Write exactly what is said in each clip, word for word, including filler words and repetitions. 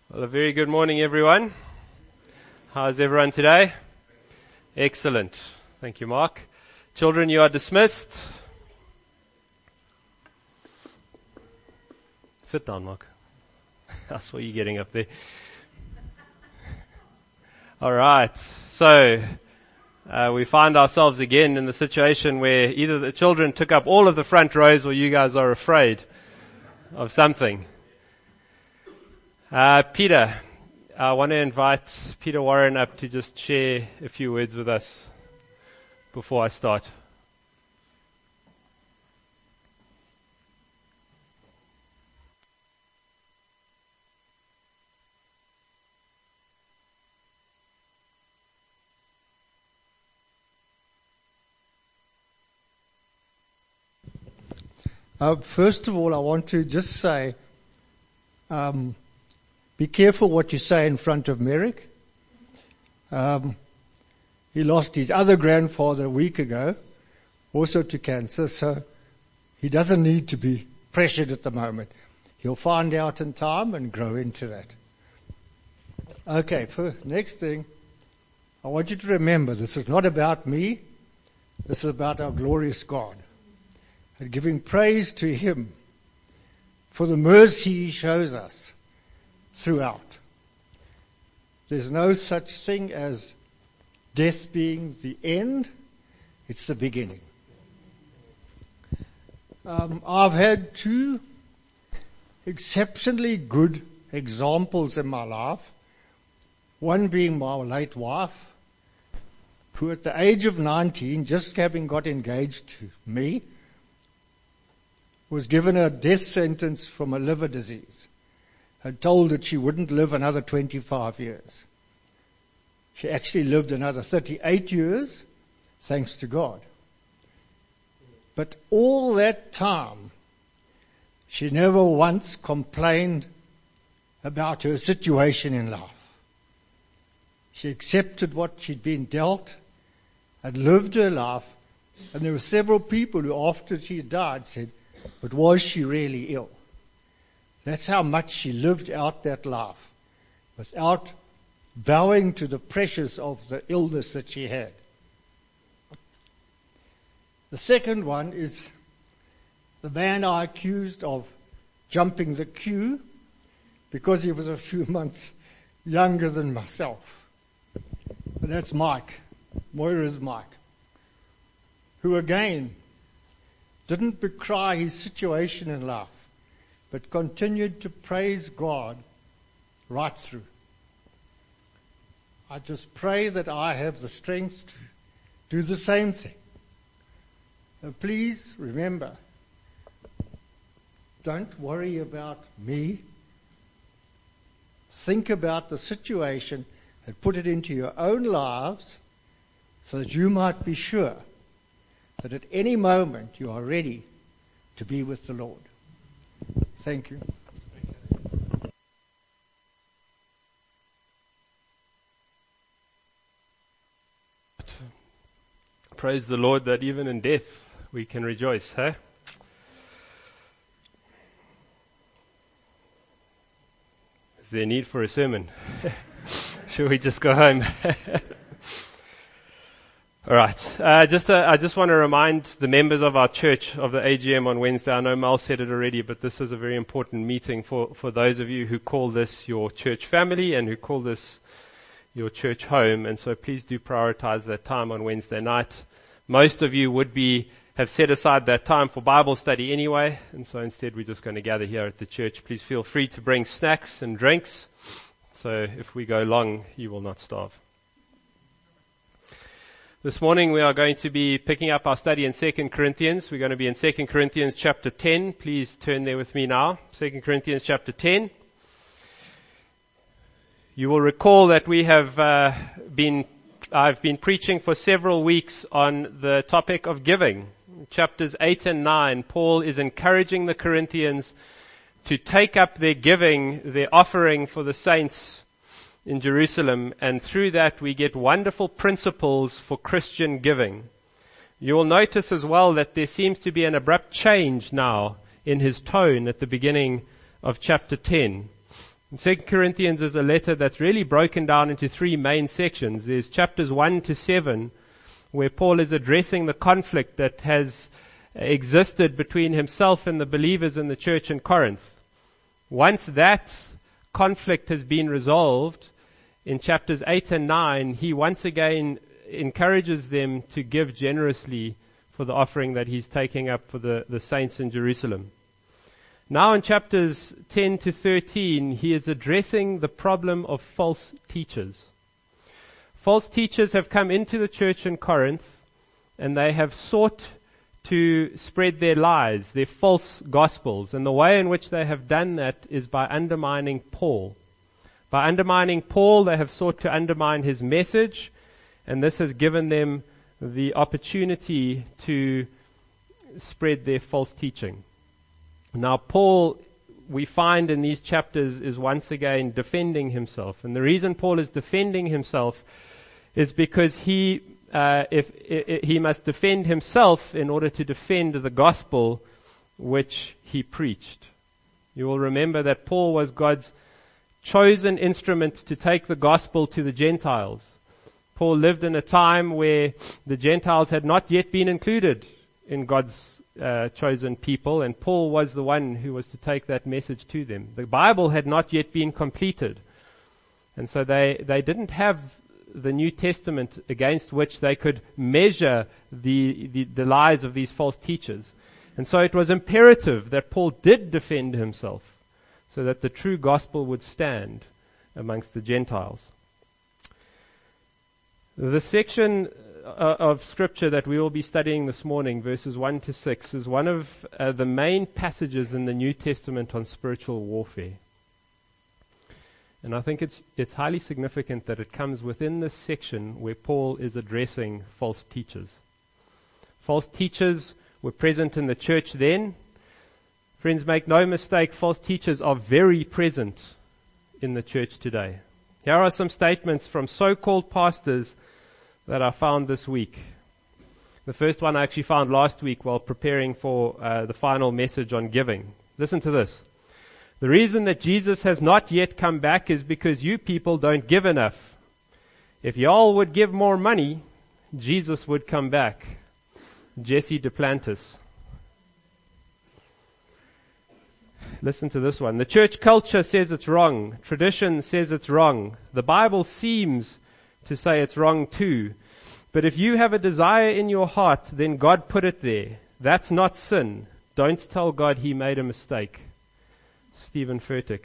Well, a very good morning, everyone. How's everyone today? Excellent. Thank you, Mark. Children, you are dismissed. Sit down, Mark. I saw you getting up there. All right. So, uh, we find ourselves again in the situation where either the children took up all of the front rows or you guys are afraid of something. Uh, Peter, I want to invite Peter Warren up to just share a few words with us before I start. Uh, first of all, I want to just say, um, be careful what you say in front of Merrick. Um, he lost his other grandfather a week ago, also to cancer, so he doesn't need to be pressured at the moment. He'll find out in time and grow into that. Okay, for next thing, I want you to remember this is not about me. This is about our glorious God. And giving praise to Him for the mercy He shows us throughout. There's no such thing as death being the end. It's the beginning. Um, I've had two exceptionally good examples in my life. One being my late wife, who at the age of nineteen, just having got engaged to me, was given a death sentence from a liver disease. Had told that she wouldn't live another twenty-five years. She actually lived another thirty-eight years, thanks to God. But all that time, she never once complained about her situation in life. She accepted what she'd been dealt and lived her life. And there were several people who, after she died, said, "But was she really ill?" That's how much she lived out that life, without bowing to the pressures of the illness that she had. The second one is the man I accused of jumping the queue because he was a few months younger than myself. And that's Mike, Moira's Mike, who again didn't decry his situation in life, but continued to praise God right through. I just pray that I have the strength to do the same thing. So please remember, don't worry about me. Think about the situation and put it into your own lives so that you might be sure that at any moment you are ready to be with the Lord. Thank you. Praise the Lord that even in death we can rejoice, huh? Is there a need for a sermon? Should we just go home? All right. Uh, just uh, I just want to remind the members of our church of the A G M on Wednesday. I know Mel said it already, but this is a very important meeting for, for those of you who call this your church family and who call this your church home. And so please do prioritize that time on Wednesday night. Most of you would be have set aside that time for Bible study anyway, and so instead we're just going to gather here at the church. Please feel free to bring snacks and drinks. So if we go long, you will not starve. This morning we are going to be picking up our study in Second Corinthians. We're going to be in Second Corinthians chapter ten. Please turn there with me now. Second Corinthians chapter ten. You will recall that we have uh, been, I've been preaching for several weeks on the topic of giving. Chapters eight and nine, Paul is encouraging the Corinthians to take up their giving, their offering for the saints in Jerusalem, and through that we get wonderful principles for Christian giving. You will notice as well that there seems to be an abrupt change now in his tone at the beginning of chapter ten. And Second Corinthians is a letter that's really broken down into three main sections. There's chapters one to seven, where Paul is addressing the conflict that has existed between himself and the believers in the church in Corinth. Once that conflict has been resolved, in chapters eight and nine, he once again encourages them to give generously for the offering that he's taking up for the, the saints in Jerusalem. Now in chapters ten to thirteen, he is addressing the problem of false teachers. False teachers have come into the church in Corinth, and they have sought to spread their lies, their false gospels. And the way in which they have done that is by undermining Paul. By undermining Paul, they have sought to undermine his message, and this has given them the opportunity to spread their false teaching. Now, Paul, we find in these chapters, is once again defending himself. And the reason Paul is defending himself is because he uh, if, if he must defend himself in order to defend the gospel which he preached. You will remember that Paul was God's chosen instrument to take the gospel to the Gentiles. Paul lived in a time where the Gentiles had not yet been included in God's Uh, chosen people, and Paul was the one who was to take that message to them. The Bible had not yet been completed, and so they, they didn't have the New Testament against which they could measure the, the, the lies of these false teachers. And so it was imperative that Paul did defend himself so that the true gospel would stand amongst the Gentiles. The section of Scripture that we will be studying this morning, verses one to six, is one of uh, the main passages in the New Testament on spiritual warfare. And I think it's it's highly significant that it comes within this section where Paul is addressing false teachers. False teachers were present in the church then. Friends, make no mistake, false teachers are very present in the church today. Here are some statements from so-called pastors that I found this week. The first one I actually found last week while preparing for uh, the final message on giving. Listen to this. The reason that Jesus has not yet come back is because you people don't give enough. If y'all would give more money, Jesus would come back. Jesse Duplantis. Listen to this one. The church culture says it's wrong. Tradition says it's wrong. The Bible seems to say it's wrong too. But if you have a desire in your heart, then God put it there. That's not sin. Don't tell God He made a mistake. Stephen Furtick.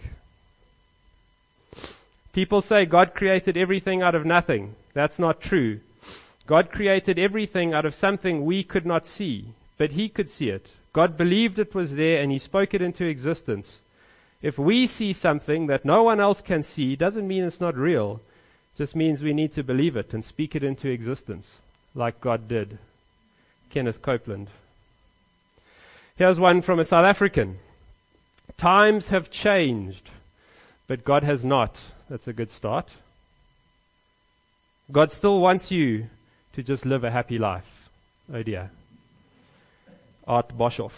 People say God created everything out of nothing. That's not true. God created everything out of something we could not see, but He could see it. God believed it was there and He spoke it into existence. If we see something that no one else can see, doesn't mean it's not real. It just means we need to believe it and speak it into existence, like God did. Kenneth Copeland. Here's one from a South African. Times have changed, but God has not. That's a good start. God still wants you to just live a happy life. Oh dear. Art Boshoff.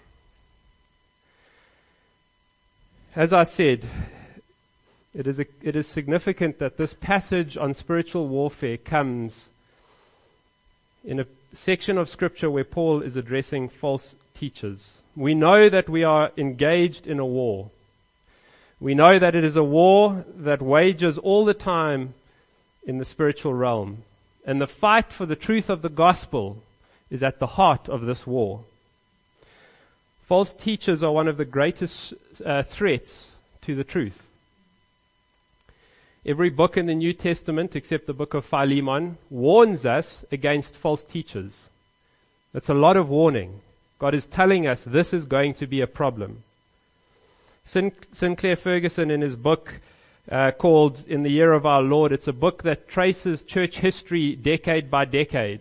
As I said, it is, a, it is significant that this passage on spiritual warfare comes in a section of Scripture where Paul is addressing false teachers. We know that we are engaged in a war. We know that it is a war that wages all the time in the spiritual realm. And the fight for the truth of the gospel is at the heart of this war. False teachers are one of the greatest uh, threats to the truth. Every book in the New Testament, except the book of Philemon, warns us against false teachers. That's a lot of warning. God is telling us this is going to be a problem. Sin- Sinclair Ferguson, in his book uh, called In the Year of Our Lord, it's a book that traces church history decade by decade.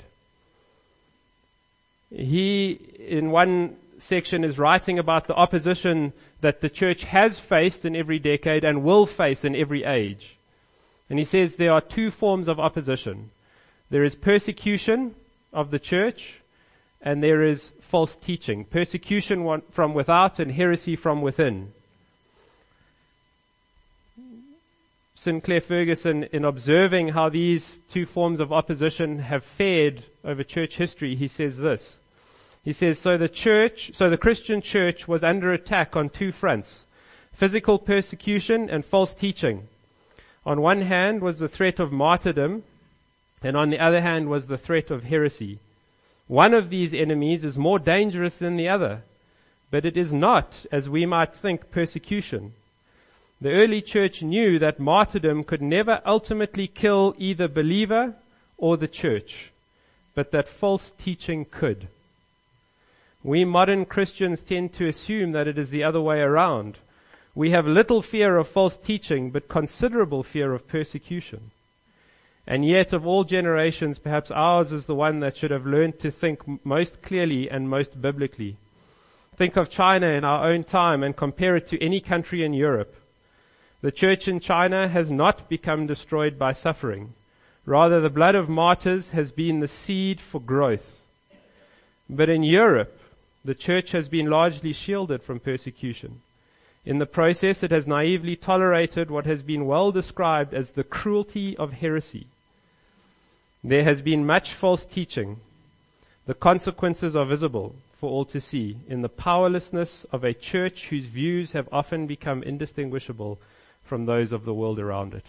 He, in one section, is writing about the opposition that the church has faced in every decade and will face in every age. And he says there are two forms of opposition. There is persecution of the church, and there is false teaching. Persecution from without and heresy from within. Sinclair Ferguson, in observing how these two forms of opposition have fared over church history, he says this. He says, so the church, so the Christian church was under attack on two fronts, physical persecution and false teaching. On one hand was the threat of martyrdom, and on the other hand was the threat of heresy. One of these enemies is more dangerous than the other, but it is not, as we might think, persecution. The early church knew that martyrdom could never ultimately kill either believer or the church, but that false teaching could. We modern Christians tend to assume that it is the other way around. We have little fear of false teaching, but considerable fear of persecution. And yet, of all generations, perhaps ours is the one that should have learned to think most clearly and most biblically. Think of China in our own time and compare it to any country in Europe. The church in China has not become destroyed by suffering. Rather, the blood of martyrs has been the seed for growth. But in Europe, the church has been largely shielded from persecution. In the process, it has naively tolerated what has been well described as the cruelty of heresy. There has been much false teaching. The consequences are visible for all to see in the powerlessness of a church whose views have often become indistinguishable from those of the world around it.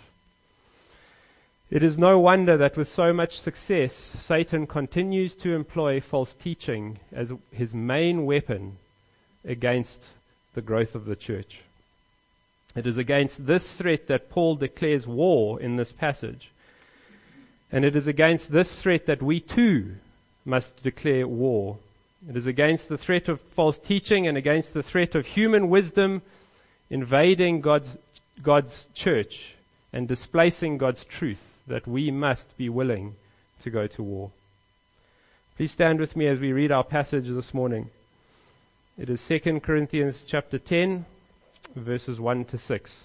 It is no wonder that with so much success, Satan continues to employ false teaching as his main weapon against the growth of the church. It is against this threat that Paul declares war in this passage. And it is against this threat that we too must declare war. It is against the threat of false teaching and against the threat of human wisdom invading God's, God's church and displacing God's truth that we must be willing to go to war. Please stand with me as we read our passage this morning. It is Second Corinthians chapter ten, verses one to six.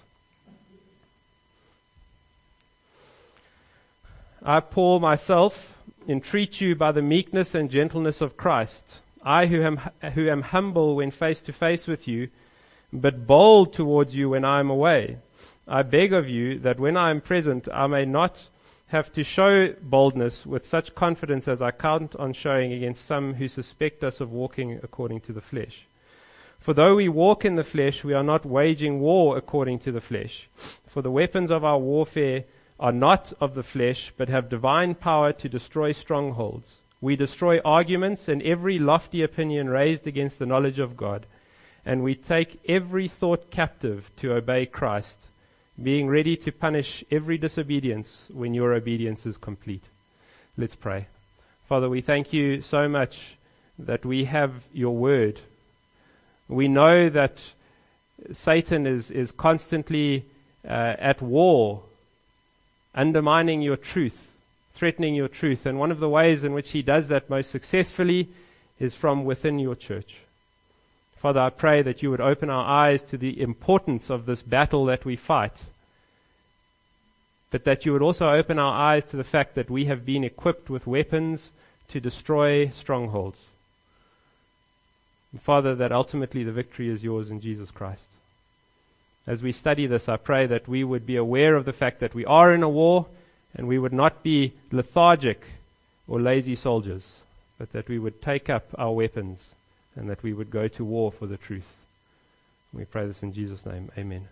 I, Paul, myself, entreat you by the meekness and gentleness of Christ, I who am, who am humble when face to face with you, but bold towards you when I am away. I beg of you that when I am present, I may not have to show boldness with such confidence as I count on showing against some who suspect us of walking according to the flesh. For though we walk in the flesh, we are not waging war according to the flesh. For the weapons of our warfare are not of the flesh, but have divine power to destroy strongholds. We destroy arguments and every lofty opinion raised against the knowledge of God, and we take every thought captive to obey Christ, being ready to punish every disobedience when your obedience is complete. Let's pray. Father, we thank you so much that we have your word. We know that Satan is, is constantly uh, at war, undermining your truth, threatening your truth. And one of the ways in which he does that most successfully is from within your church. Father, I pray that you would open our eyes to the importance of this battle that we fight, but that you would also open our eyes to the fact that we have been equipped with weapons to destroy strongholds. And Father, that ultimately the victory is yours in Jesus Christ. As we study this, I pray that we would be aware of the fact that we are in a war, and we would not be lethargic or lazy soldiers, but that we would take up our weapons and that we would go to war for the truth. We pray this in Jesus' name. Amen.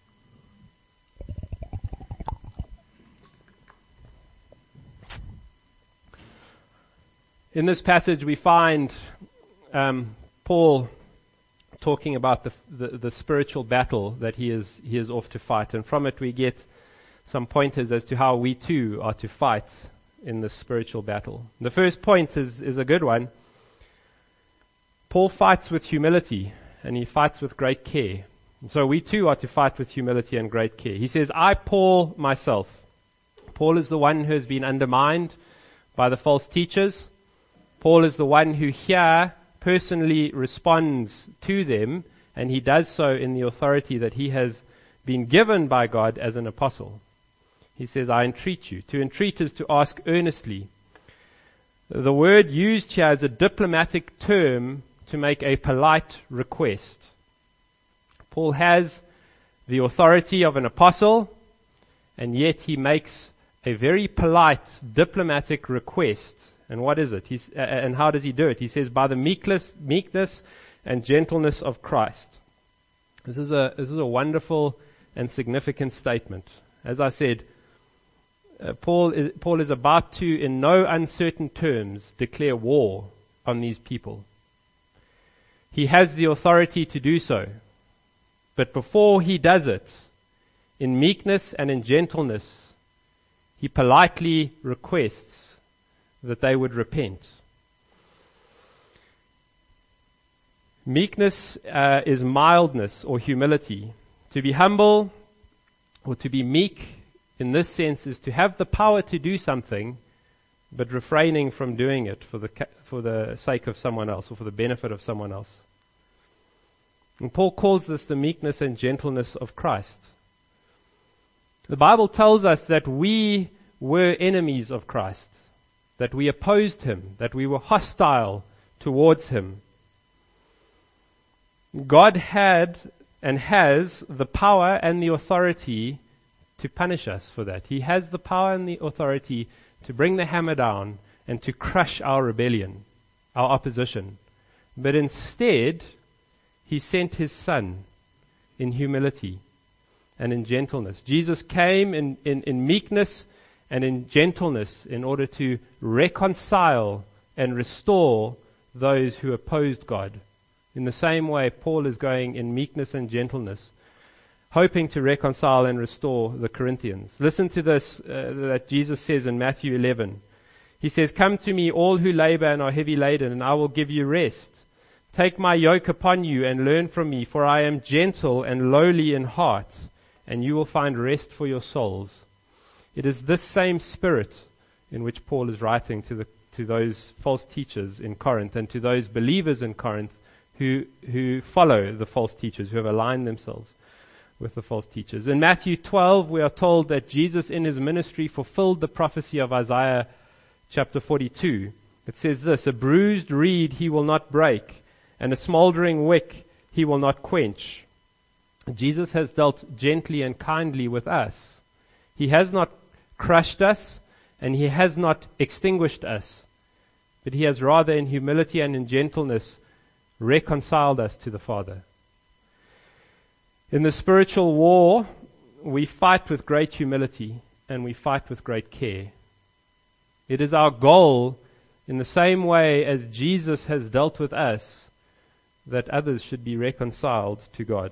In this passage, we find um, Paul talking about the, the the spiritual battle that he is he is off to fight, and from it we get some pointers as to how we too are to fight in this spiritual battle. The first point is is a good one. Paul fights with humility, and he fights with great care. And so we too are to fight with humility and great care. He says, I, Paul, myself. Paul is the one who has been undermined by the false teachers. Paul is the one who here personally responds to them, and he does so in the authority that he has been given by God as an apostle. He says, I entreat you. To entreat is to ask earnestly. The word used here is a diplomatic term to make a polite request. Paul has the authority of an apostle, and yet he makes a very polite, diplomatic request. And what is it? He's, uh, and how does he do it? He says, by the meekness, meekness and gentleness of Christ. This is a this is a wonderful and significant statement. As I said, uh, Paul is, Paul is about to, in no uncertain terms, declare war on these people. He has the authority to do so. But before he does it, in meekness and in gentleness, he politely requests that they would repent. Meekness uh, is mildness or humility. To be humble or to be meek in this sense is to have the power to do something, but refraining from doing it for the for the sake of someone else or for the benefit of someone else. And Paul calls this the meekness and gentleness of Christ. The Bible tells us that we were enemies of Christ, that we opposed him, that we were hostile towards him. God had and has the power and the authority to punish us for that. He has the power and the authority to bring the hammer down and to crush our rebellion, our opposition. But instead, he sent his Son in humility and in gentleness. Jesus came in, in, in meekness and in gentleness in order to reconcile and restore those who opposed God. In the same way, Paul is going in meekness and gentleness, hoping to reconcile and restore the Corinthians. Listen to this uh, that Jesus says in Matthew eleven. He says, "Come to me, all who labor and are heavy laden, and I will give you rest. Take my yoke upon you and learn from me, for I am gentle and lowly in heart, and you will find rest for your souls." It is this same spirit in which Paul is writing to the to those false teachers in Corinth and to those believers in Corinth who who follow the false teachers, who have aligned themselves with the false teachers. In Matthew twelve, we are told that Jesus in his ministry fulfilled the prophecy of Isaiah chapter forty-two. It says this, "A bruised reed he will not break, and a smoldering wick he will not quench." Jesus has dealt gently and kindly with us. He has not crushed us, and he has not extinguished us, but he has rather in humility and in gentleness reconciled us to the Father. In the spiritual war, we fight with great humility and we fight with great care. It is our goal, in the same way as Jesus has dealt with us, that others should be reconciled to God.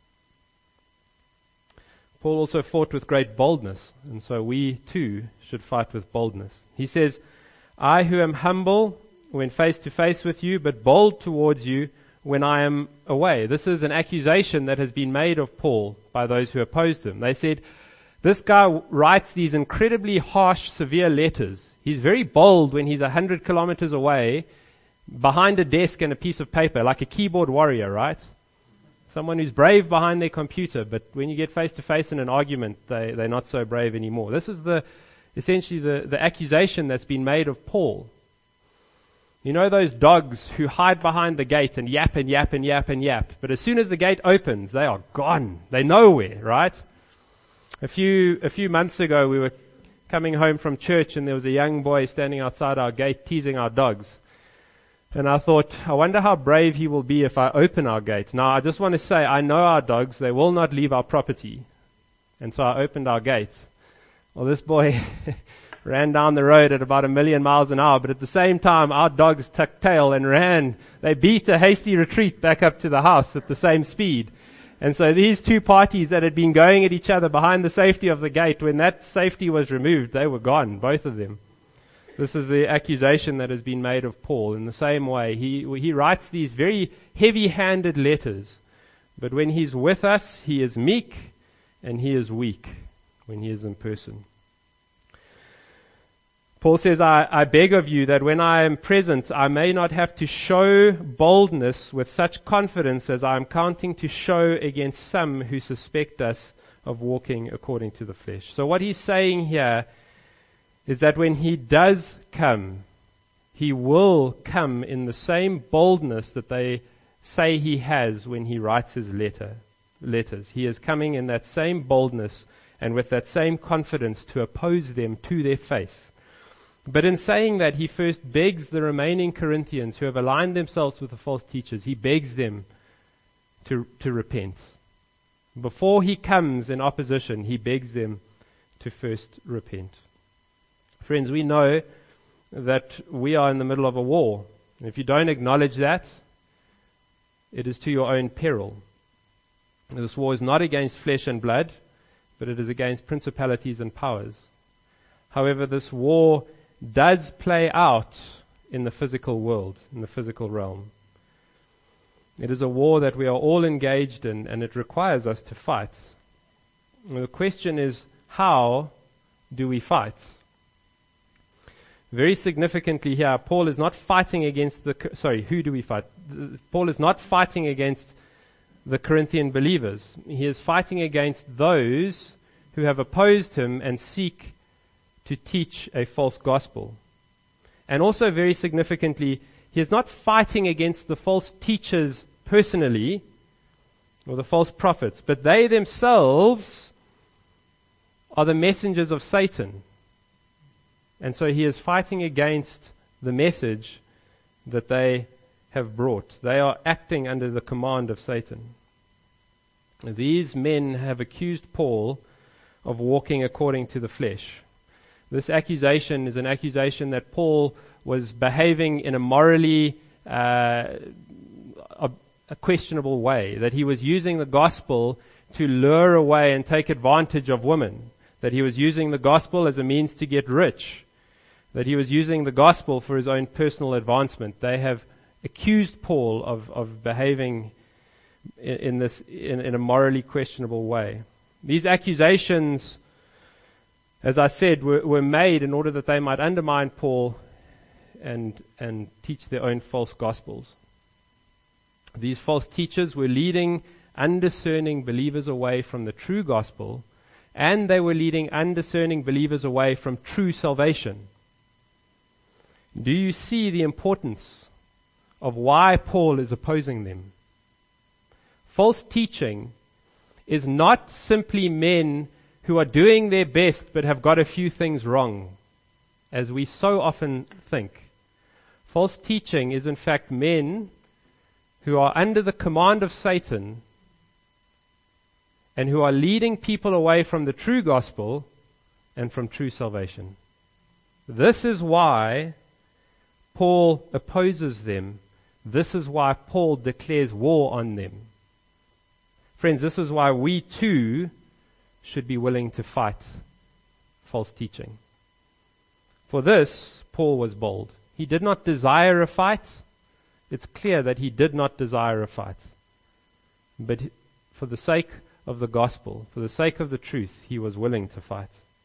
Paul also fought with great boldness, and so we too should fight with boldness. He says, "I who am humble when face to face with you, but bold towards you when I am away." This is an accusation that has been made of Paul by those who opposed him. They said, this guy writes these incredibly harsh, severe letters. He's very bold when he's a hundred kilometers away, behind a desk and a piece of paper, like a keyboard warrior, right? Someone who's brave behind their computer, but when you get face to face in an argument, they, they're not so brave anymore. This is the essentially the, the accusation that's been made of Paul. You know those dogs who hide behind the gate and yap and yap and yap and yap, but as soon as the gate opens, they are gone. They're nowhere, right? A few a few months ago, we were coming home from church, and there was a young boy standing outside our gate teasing our dogs. And I thought, I wonder how brave he will be if I open our gate. Now, I just want to say, I know our dogs. They will not leave our property. And so I opened our gate. Well, this boy ran down the road at about a million miles an hour, but at the same time, our dogs tucked tail and ran. They beat a hasty retreat back up to the house at the same speed. And so these two parties that had been going at each other behind the safety of the gate, when that safety was removed, they were gone, both of them. This is the accusation that has been made of Paul. In the same way, he he writes these very heavy-handed letters, but when he's with us, he is meek and he is weak when he is in person. Paul says, I, I beg of you that when I am present, I may not have to show boldness with such confidence as I am counting to show against some who suspect us of walking according to the flesh. So what he's saying here is that when he does come, he will come in the same boldness that they say he has when he writes his letter, letters. He is coming in that same boldness and with that same confidence to oppose them to their face. But in saying that, he first begs the remaining Corinthians who have aligned themselves with the false teachers, he begs them to, to repent. Before he comes in opposition, he begs them to first repent. Friends, we know that we are in the middle of a war. And if you don't acknowledge that, it is to your own peril. This war is not against flesh and blood, but it is against principalities and powers. However, this war does play out in the physical world, in the physical realm. It is a war that we are all engaged in, and it requires us to fight. And the question is, how do we fight? Very significantly here, Paul is not fighting against the, sorry, who do we fight? Paul is not fighting against the Corinthian believers. He is fighting against those who have opposed him and seek to teach a false gospel. And also very significantly, he is not fighting against the false teachers personally, or the false prophets, but they themselves are the messengers of Satan. And so he is fighting against the message that they have brought. They are acting under the command of Satan. These men have accused Paul of walking according to the flesh. This accusation is an accusation that Paul was behaving in a morally uh, a, a questionable way, that he was using the gospel to lure away and take advantage of women, that he was using the gospel as a means to get rich, that he was using the gospel for his own personal advancement. They have accused Paul of, of behaving in, in this in, in a morally questionable way. These accusations, as I said, were, were made in order that they might undermine Paul and and teach their own false gospels. These false teachers were leading undiscerning believers away from the true gospel, and they were leading undiscerning believers away from true salvation. Do you see the importance of why Paul is opposing them? False teaching is not simply men who are doing their best but have got a few things wrong, as we so often think. False teaching is in fact men who are under the command of Satan and who are leading people away from the true gospel and from true salvation. This is why Paul opposes them. This is why Paul declares war on them. Friends, this is why we too should be willing to fight false teaching. For this, Paul was bold. He did not desire a fight. It's clear that he did not desire a fight. But for the sake of the gospel, for the sake of the truth, he was willing to fight.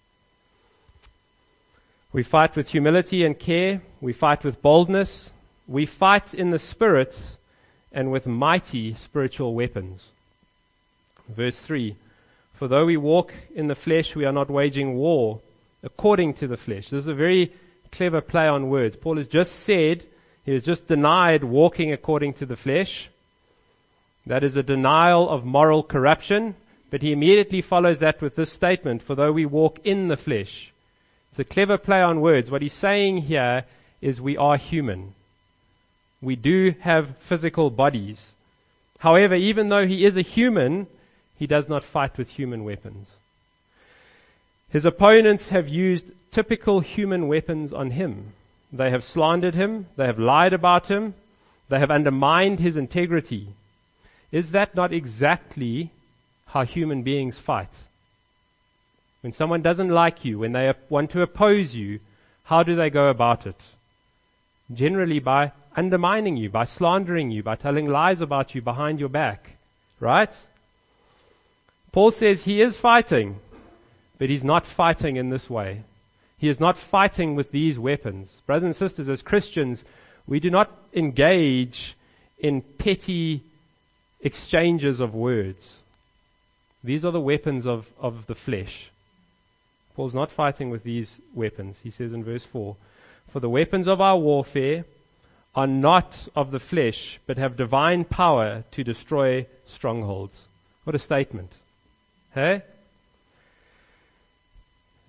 We fight with humility and care. We fight with boldness. We fight in the Spirit and with mighty spiritual weapons. Verse three, for though we walk in the flesh, we are not waging war according to the flesh. This is a very clever play on words. Paul has just said, he has just denied walking according to the flesh. That is a denial of moral corruption. But he immediately follows that with this statement, for though we walk in the flesh. It's a clever play on words. What he's saying here is we are human. We do have physical bodies. However, even though he is a human, he does not fight with human weapons. His opponents have used typical human weapons on him. They have slandered him. They have lied about him. They have undermined his integrity. Is that not exactly how human beings fight? When someone doesn't like you, when they want to oppose you, how do they go about it? Generally by undermining you, by slandering you, by telling lies about you behind your back. Right? Paul says he is fighting, but he's not fighting in this way. He is not fighting with these weapons. Brothers and sisters, as Christians, we do not engage in petty exchanges of words. These are the weapons of, of the flesh. Paul's not fighting with these weapons. He says in verse four, for the weapons of our warfare are not of the flesh, but have divine power to destroy strongholds. What a statement. Hey?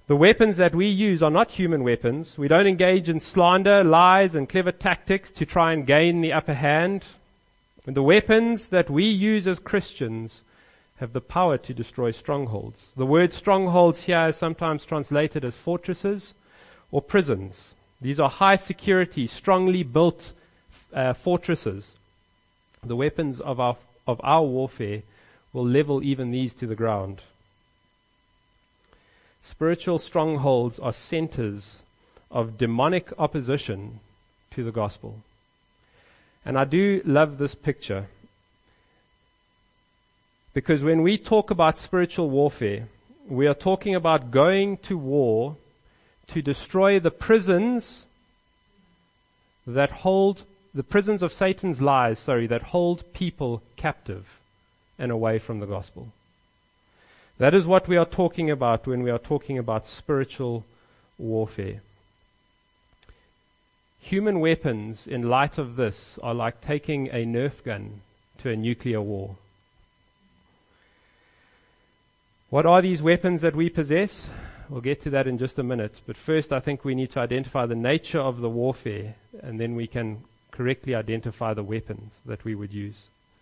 The weapons that we use are not human weapons. We don't engage in slander, lies, and clever tactics to try and gain the upper hand. And the weapons that we use as Christians have the power to destroy strongholds. The word strongholds here is sometimes translated as fortresses or prisons. These are high security, strongly built uh, fortresses. The weapons of our, of our warfare will level even these to the ground. Spiritual strongholds are centers of demonic opposition to the gospel. And I do love this picture, because when we talk about spiritual warfare, we are talking about going to war to destroy the prisons that hold, the prisons of Satan's lies, sorry, that hold people captive and away from the gospel. That is what we are talking about when we are talking about spiritual warfare. Human weapons, in light of this, are like taking a Nerf gun to a nuclear war. What are these weapons that we possess? We'll get to that in just a minute. But first, I think we need to identify the nature of the warfare, and then we can correctly identify the weapons that we would use.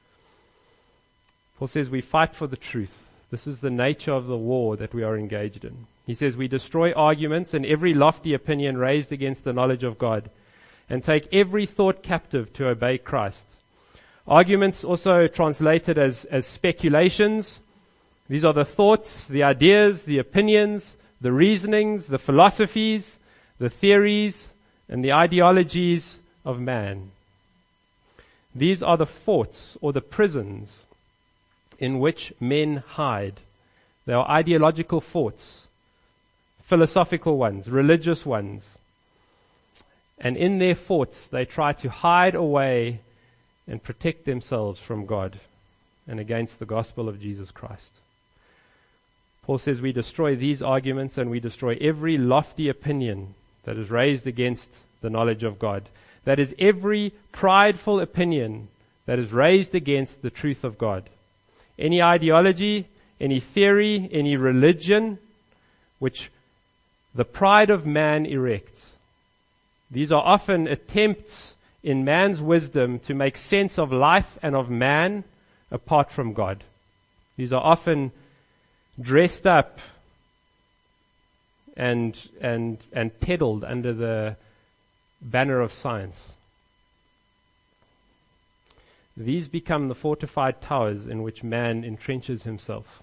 Paul says we fight for the truth. This is the nature of the war that we are engaged in. He says we destroy arguments and every lofty opinion raised against the knowledge of God, and take every thought captive to obey Christ. Arguments also translated as, as speculations. These are the thoughts, the ideas, the opinions, the reasonings, the philosophies, the theories, and the ideologies of man. These are the forts or the prisons in which men hide. They are ideological forts, philosophical ones, religious ones. And in their forts, they try to hide away and protect themselves from God and against the gospel of Jesus Christ. Paul says we destroy these arguments and we destroy every lofty opinion that is raised against the knowledge of God. That is every prideful opinion that is raised against the truth of God. Any ideology, any theory, any religion which the pride of man erects. These are often attempts in man's wisdom to make sense of life and of man apart from God. These are often dressed up and and and peddled under the banner of science. These become the fortified towers in which man entrenches himself.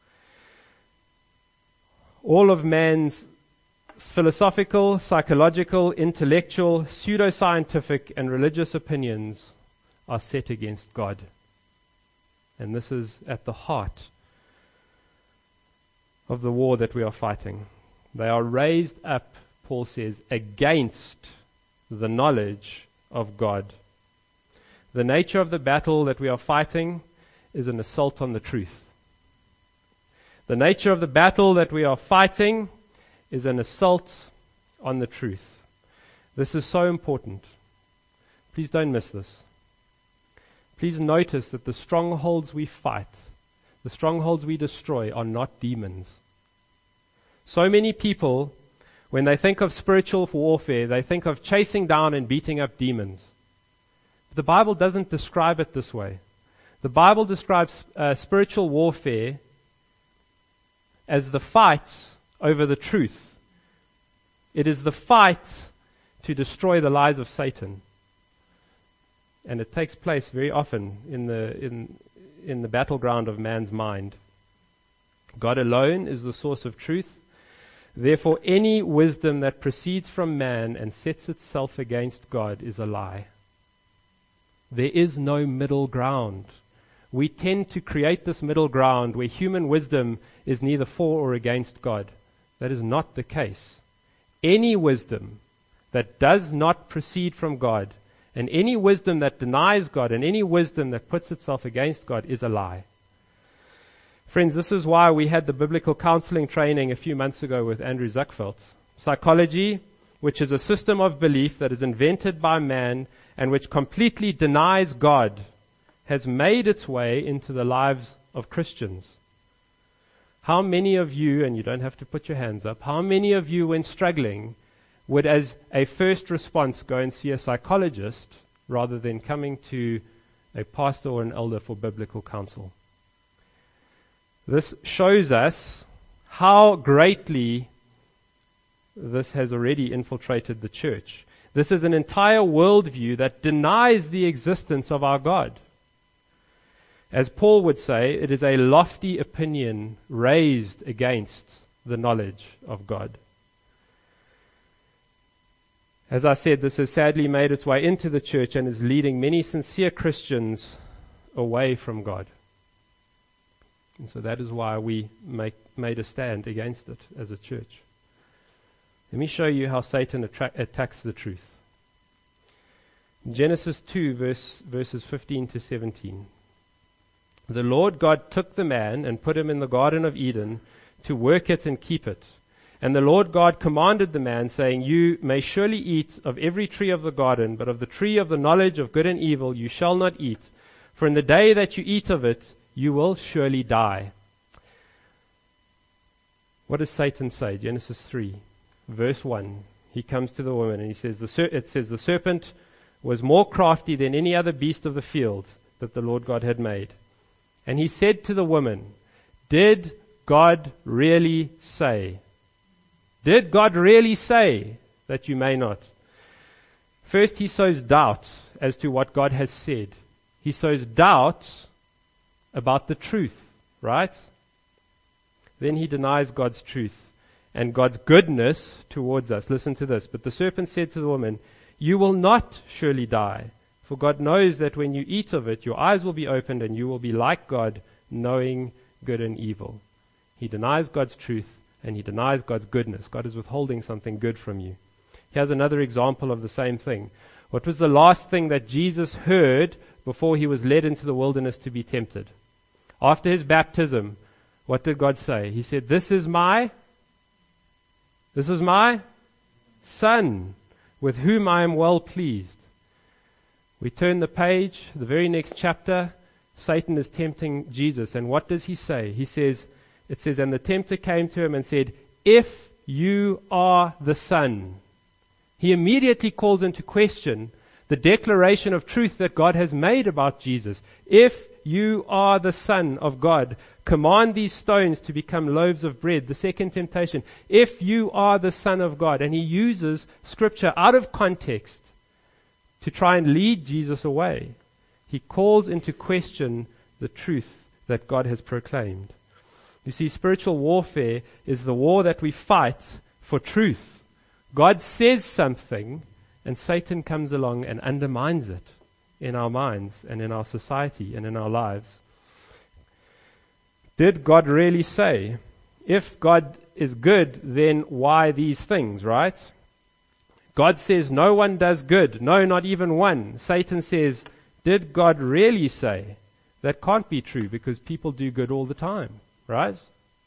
All of man's philosophical, psychological, intellectual, pseudoscientific, and religious opinions are set against God. And this is at the heart of the war that we are fighting. They are raised up, Paul says, against the knowledge of God. The nature of the battle that we are fighting is an assault on the truth. The nature of the battle that we are fighting is an assault on the truth. This is so important. Please don't miss this. Please notice that the strongholds we fight, the strongholds we destroy, are not demons. So many people, when they think of spiritual warfare, they think of chasing down and beating up demons. The Bible doesn't describe it this way. The Bible describes uh, spiritual warfare as the fight over the truth. It is the fight to destroy the lies of Satan. And it takes place very often in the in in the battleground of man's mind. God alone is the source of truth. Therefore, any wisdom that proceeds from man and sets itself against God is a lie. There is no middle ground. We tend to create this middle ground where human wisdom is neither for or against God. That is not the case. Any wisdom that does not proceed from God, and any wisdom that denies God, and any wisdom that puts itself against God is a lie. Friends, this is why we had the biblical counseling training a few months ago with Andrew Zuckfeldt. Psychology, which is a system of belief that is invented by man and which completely denies God, has made its way into the lives of Christians. How many of you, and you don't have to put your hands up, how many of you, when struggling, would as a first response go and see a psychologist rather than coming to a pastor or an elder for biblical counsel? This shows us how greatly this has already infiltrated the church. This is an entire worldview that denies the existence of our God. As Paul would say, it is a lofty opinion raised against the knowledge of God. As I said, this has sadly made its way into the church and is leading many sincere Christians away from God. And so that is why we make, made a stand against it as a church. Let me show you how Satan attra- attacks the truth. In Genesis two, verse, verses fifteen to seventeen. The Lord God took the man and put him in the Garden of Eden to work it and keep it. And the Lord God commanded the man, saying, You may surely eat of every tree of the garden, but of the tree of the knowledge of good and evil you shall not eat. For in the day that you eat of it, you will surely die. What does Satan say? Genesis three, verse one. He comes to the woman and he says, the ser- it says, the serpent was more crafty than any other beast of the field that the Lord God had made. And he said to the woman, Did God really say? Did God really say that you may not? First, he sows doubt as to what God has said. He sows doubt about the truth, right? Then he denies God's truth and God's goodness towards us. Listen to this. But the serpent said to the woman, You will not surely die, for God knows that when you eat of it, your eyes will be opened and you will be like God, knowing good and evil. He denies God's truth and he denies God's goodness. God is withholding something good from you. Here's another example of the same thing. What was the last thing that Jesus heard before he was led into the wilderness to be tempted? After his baptism, what did God say? He said, This is my, this is my Son, with whom I am well pleased. We turn the page, the very next chapter, Satan is tempting Jesus. And what does he say? He says, it says, And the tempter came to him and said, If you are the Son. He immediately calls into question the declaration of truth that God has made about Jesus. If you are the Son of God, command these stones to become loaves of bread. The second temptation. If you are the Son of God. And he uses Scripture out of context to try and lead Jesus away. He calls into question the truth that God has proclaimed. You see, spiritual warfare is the war that we fight for truth. God says something, and Satan comes along and undermines it in our minds and in our society and in our lives. Did God really say? If God is good, then why these things, right? God says no one does good. No, not even one. Satan says, did God really say? That can't be true because people do good all the time, right?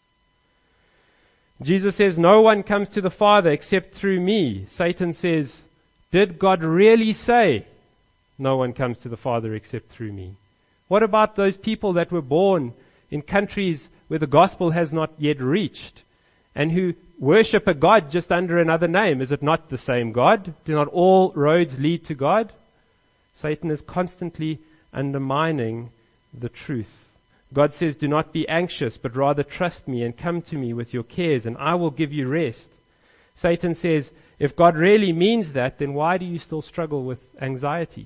Jesus says, no one comes to the Father except through me. Satan says, did God really say? No one comes to the Father except through me. What about those people that were born in countries where the gospel has not yet reached and who worship a God just under another name? Is it not the same God? Do not all roads lead to God? Satan is constantly undermining the truth. God says, do not be anxious, but rather trust me and come to me with your cares, and I will give you rest. Satan says, if God really means that, then why do you still struggle with anxiety?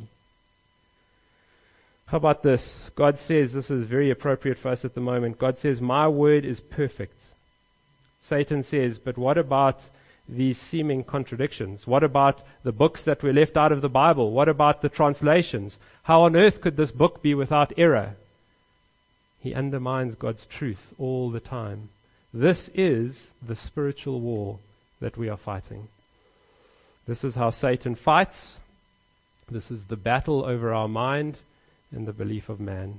How about this? God says, this is very appropriate for us at the moment. God says, my word is perfect. Satan says, but what about these seeming contradictions? What about the books that were left out of the Bible? What about the translations? How on earth could this book be without error? He undermines God's truth all the time. This is the spiritual war that we are fighting. This is how Satan fights. This is the battle over our mind and the belief of man.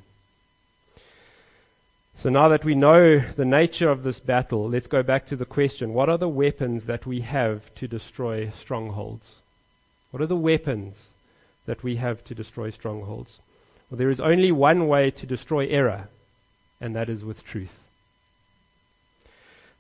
So now that we know the nature of this battle, let's go back to the question, what are the weapons that we have to destroy strongholds? What are the weapons that we have to destroy strongholds? Well, there is only one way to destroy error, and that is with truth.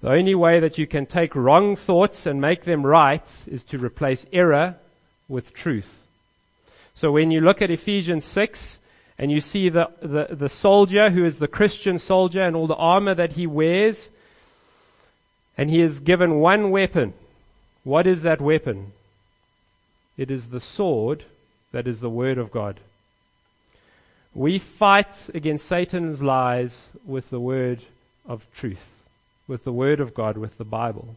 The only way that you can take wrong thoughts and make them right is to replace error with truth. So when you look at Ephesians six and you see the, the, the soldier who is the Christian soldier and all the armor that he wears, and he is given one weapon. What is that weapon? It is the sword that is the Word of God. We fight against Satan's lies with the word of truth, with the Word of God, with the Bible.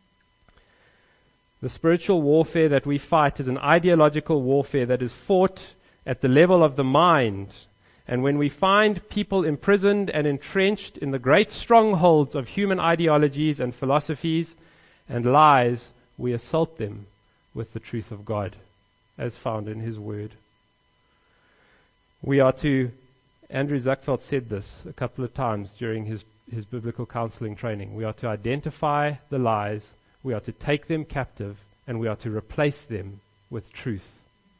The spiritual warfare that we fight is an ideological warfare that is fought at the level of the mind. And when we find people imprisoned and entrenched in the great strongholds of human ideologies and philosophies and lies, we assault them with the truth of God, as found in His Word. We are to, Andrew Zuckfeld said this a couple of times during his, his biblical counseling training, we are to identify the lies, we are to take them captive, and we are to replace them with truth.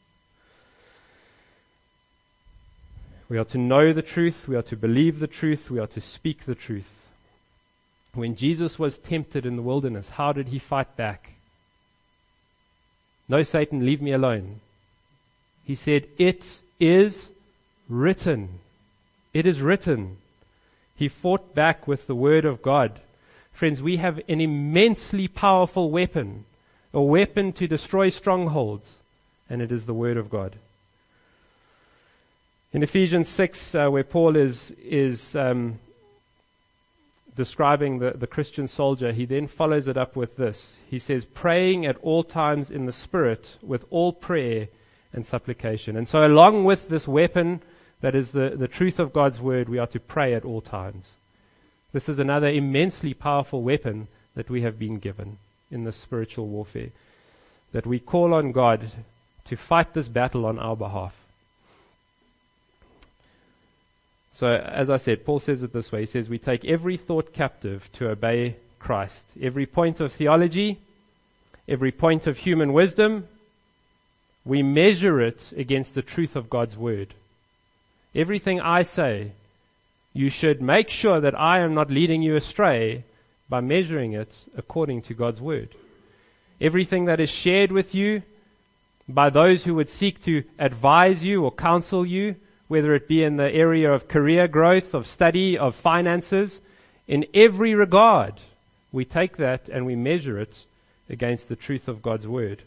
We are to know the truth, we are to believe the truth, we are to speak the truth. When Jesus was tempted in the wilderness, how did He fight back? No, Satan, leave me alone. He said, it is written. It is written. He fought back with the Word of God. Friends, we have an immensely powerful weapon, a weapon to destroy strongholds, and it is the Word of God. In Ephesians six, uh, where Paul is is um, describing the, the Christian soldier, he then follows it up with this. He says, praying at all times in the Spirit with all prayer and supplication. And so along with this weapon that is the, the truth of God's Word, we are to pray at all times. This is another immensely powerful weapon that we have been given in the spiritual warfare, that we call on God to fight this battle on our behalf. So, as I said, Paul says it this way. He says, we take every thought captive to obey Christ. Every point of theology, every point of human wisdom, we measure it against the truth of God's Word. Everything I say, you should make sure that I am not leading you astray by measuring it according to God's Word. Everything that is shared with you by those who would seek to advise you or counsel you, whether it be in the area of career growth, of study, of finances, in every regard, we take that and we measure it against the truth of God's Word.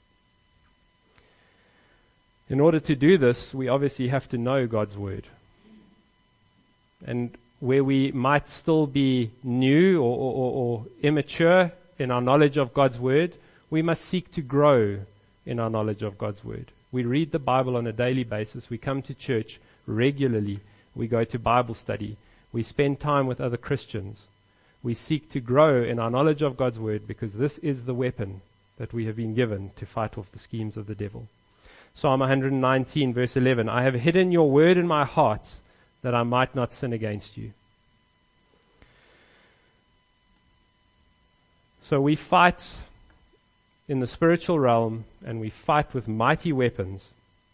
In order to do this, we obviously have to know God's Word. And where we might still be new or, or, or, or immature in our knowledge of God's Word, we must seek to grow in our knowledge of God's Word. We read the Bible on a daily basis. We come to church regularly. We go to Bible study. We spend time with other Christians. We seek to grow in our knowledge of God's Word because this is the weapon that we have been given to fight off the schemes of the devil. Psalm one nineteen verse eleven, I have hidden your word in my heart that I might not sin against you. So we fight in the spiritual realm, and we fight with mighty weapons.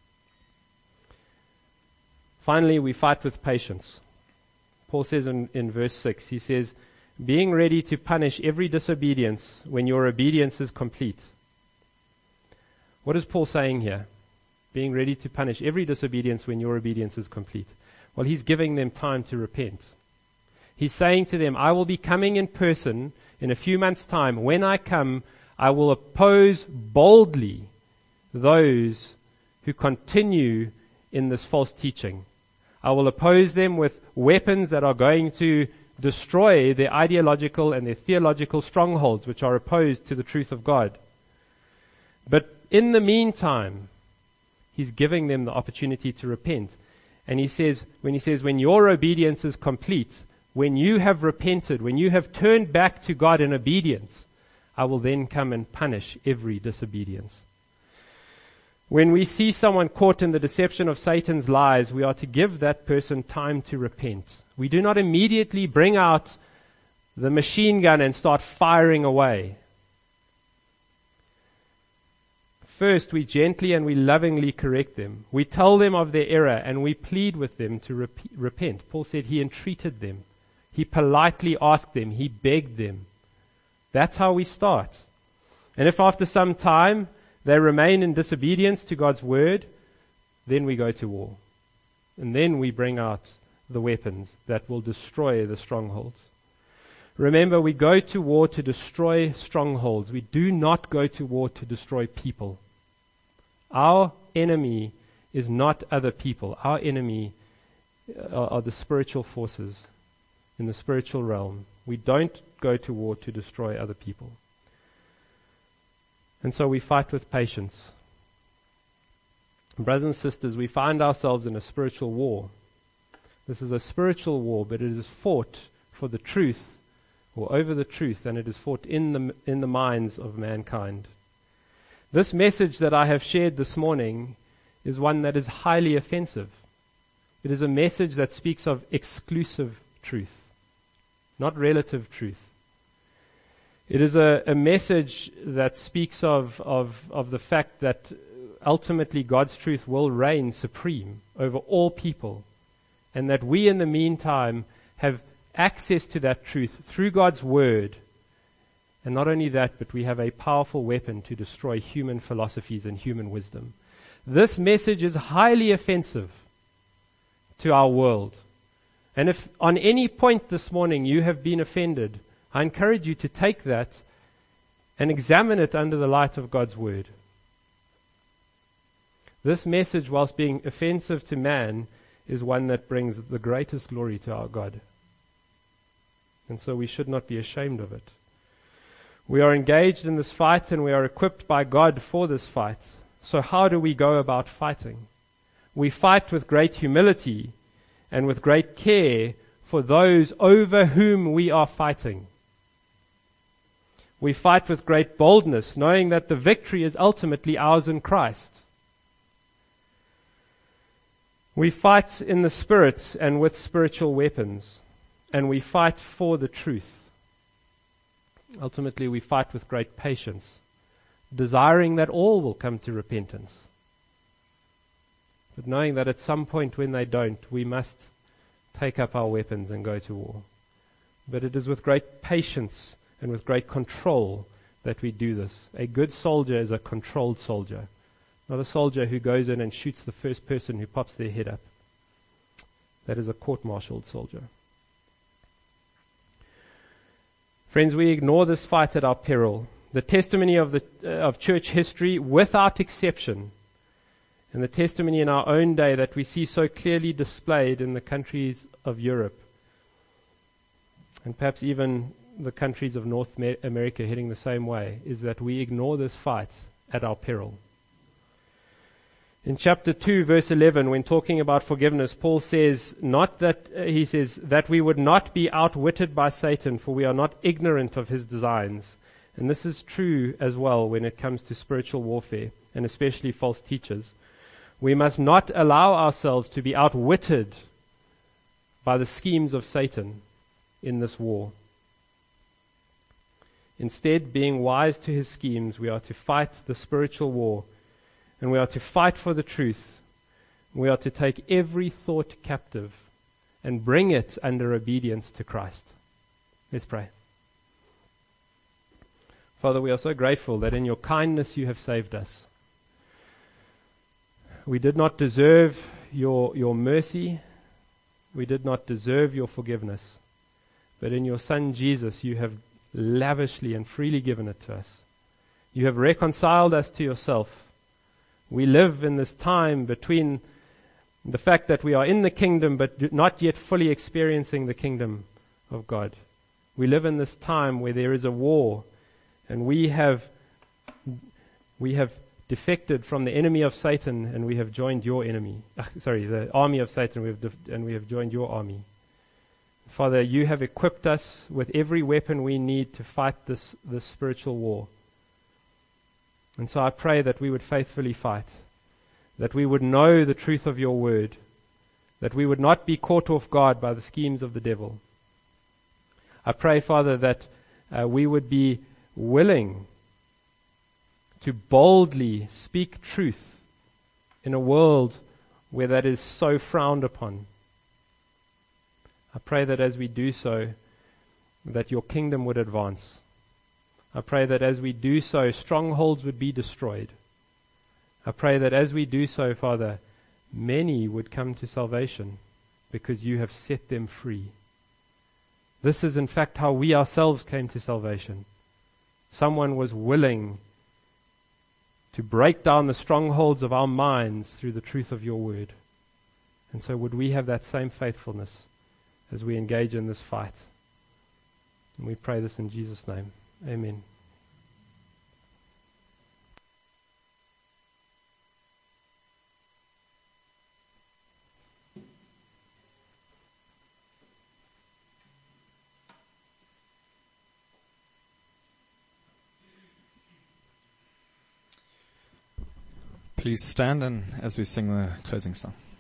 Finally, we fight with patience. Paul says in, in verse six, he says, being ready to punish every disobedience when your obedience is complete. What is Paul saying here? Being ready to punish every disobedience when your obedience is complete. Well, he's giving them time to repent. He's saying to them, I will be coming in person in a few months' time. When I come, I will oppose boldly those who continue in this false teaching. I will oppose them with weapons that are going to destroy their ideological and their theological strongholds, which are opposed to the truth of God. But in the meantime, He's giving them the opportunity to repent. And he says, when he says, when your obedience is complete, when you have repented, when you have turned back to God in obedience, I will then come and punish every disobedience. When we see someone caught in the deception of Satan's lies, we are to give that person time to repent. We do not immediately bring out the machine gun and start firing away. First, we gently and we lovingly correct them. We tell them of their error and we plead with them to rep- repent. Paul said he entreated them. He politely asked them. He begged them. That's how we start. And if after some time they remain in disobedience to God's word, then we go to war. And then we bring out the weapons that will destroy the strongholds. Remember, we go to war to destroy strongholds. We do not go to war to destroy people. Our enemy is not other people. Our enemy are, are the spiritual forces in the spiritual realm. We don't go to war to destroy other people. And so we fight with patience. Brothers and sisters, we find ourselves in a spiritual war. This is a spiritual war, but it is fought for the truth, or over the truth, and it is fought in the in the minds of mankind. This message that I have shared this morning is one that is highly offensive. It is a message that speaks of exclusive truth, not relative truth. It is a, a message that speaks of, of, of the fact that ultimately God's truth will reign supreme over all people, and that we in the meantime have access to that truth through God's word. And not only that, but we have a powerful weapon to destroy human philosophies and human wisdom. This message is highly offensive to our world. And if on any point this morning you have been offended, I encourage you to take that and examine it under the light of God's word. This message, whilst being offensive to man, is one that brings the greatest glory to our God. And so we should not be ashamed of it. We are engaged in this fight, and we are equipped by God for this fight. So how do we go about fighting? We fight with great humility and with great care for those over whom we are fighting. We fight with great boldness, knowing that the victory is ultimately ours in Christ. We fight in the Spirit and with spiritual weapons, and we fight for the truth. Ultimately, we fight with great patience, desiring that all will come to repentance. But knowing that at some point when they don't, we must take up our weapons and go to war. But it is with great patience and with great control that we do this. A good soldier is a controlled soldier, not a soldier who goes in and shoots the first person who pops their head up. That is a court-martialed soldier. Friends, we ignore this fight at our peril. The testimony of the uh, of church history, without exception, and the testimony in our own day that we see so clearly displayed in the countries of Europe, and perhaps even the countries of North America heading the same way, is that we ignore this fight at our peril. In chapter two, verse eleven, when talking about forgiveness, Paul says, not that, uh, he says, that we would not be outwitted by Satan, for we are not ignorant of his designs. And this is true as well when it comes to spiritual warfare, and especially false teachers. We must not allow ourselves to be outwitted by the schemes of Satan in this war. Instead, being wise to his schemes, we are to fight the spiritual war, and we are to fight for the truth. We are to take every thought captive and bring it under obedience to Christ. Let's pray. Father, we are so grateful that in your kindness you have saved us. We did not deserve your, your mercy. We did not deserve your forgiveness. But in your Son Jesus, you have lavishly and freely given it to us. You have reconciled us to yourself. We live in this time between the fact that we are in the kingdom but not yet fully experiencing the kingdom of God. We live in this time where there is a war, and we have we have defected from the enemy of Satan, and we have joined your enemy. Uh, sorry, the army of Satan, we have def- and we have joined your army. Father, you have equipped us with every weapon we need to fight this, this spiritual war. And so I pray that we would faithfully fight, that we would know the truth of your word, that we would not be caught off guard by the schemes of the devil. I pray, Father, that uh, we would be willing to boldly speak truth in a world where that is so frowned upon. I pray that as we do so, that your kingdom would advance. I pray that as we do so, strongholds would be destroyed. I pray that as we do so, Father, many would come to salvation because you have set them free. This is in fact how we ourselves came to salvation. Someone was willing to break down the strongholds of our minds through the truth of your word. And so would we have that same faithfulness as we engage in this fight. And we pray this in Jesus' name. Amen. Please stand and as we sing the closing song.